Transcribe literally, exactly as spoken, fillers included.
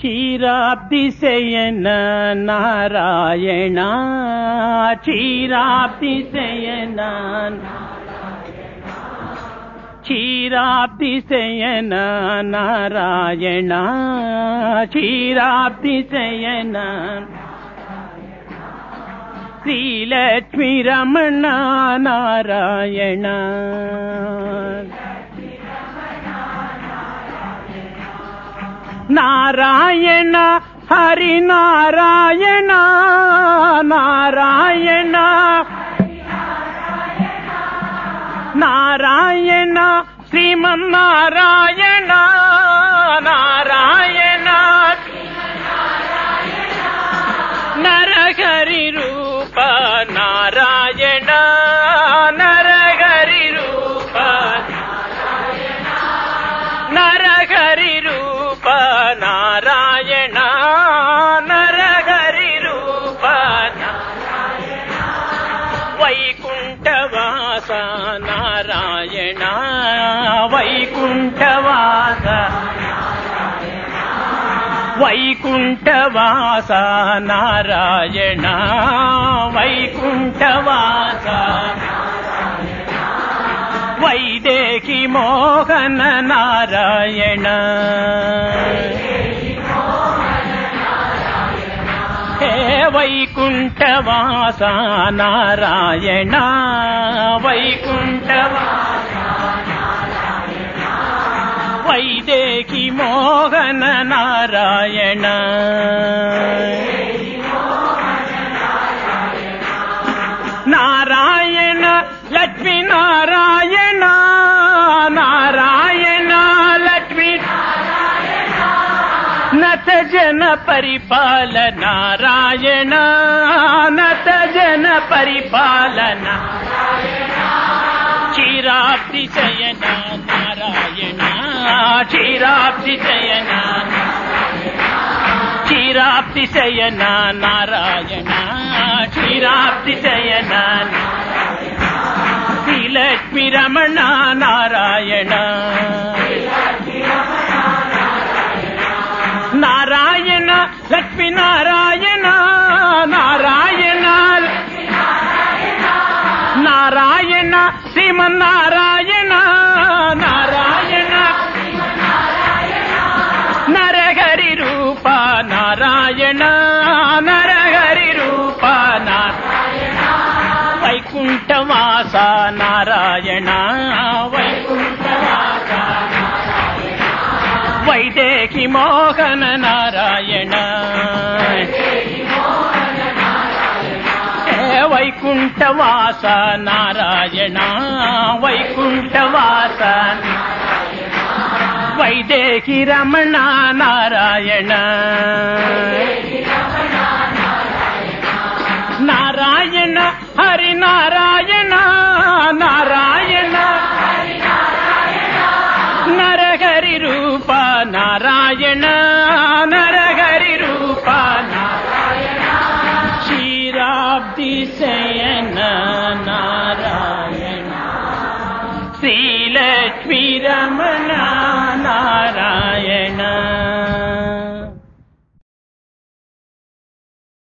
क्षीराब्धिशयन नारायण क्षीराब्धिशयन क्षीराब्धिशयन नारायण क्षीराब्धिशयन श्रीलक्ष्मी रमण नारायण नारायण हरि नारायण नारायण नारायण श्रीमन्नारायण नारायण नरहरि रूप नारायण नरहरि रूप नरहरि रूप नारायण नरहरि रूप वैकुंठवास नारायण वैकुंठवास वैकुंठवास नारायण वैकुंठवास वैदेही मोहन नारायण हे वैकुंठवास नारायण वैकुंठवास वैदेही मोहन नारायण नारायण लक्ष्मी नारायण नारायण लक्ष्मी नत जन परिपाल नारायण नत जन परिपालन क्षीराब्धिशयन नारायण क्षीराब्धिशयन क्षीराब्धिशयन नारायण क्षीराब्धिशयन श्रीलक्ष्मी रमण नारायण नारायण लक्ष्मी नारायण नारायण नारायण श्रीमन्नारायण नारायण नरहरि रूप नारायण नरहरि रूप नारायण वैकुंठवास नारायण वैकुंठवास वैदेही मोहन नारायण वैकुंठवास नारायण वैकुंठवास वैदेही रमण नारायण नारायण हरि नारायण नारायण नरहरि रूप नारायण नरहरि रूप नारायण क्षीराब्धिशयन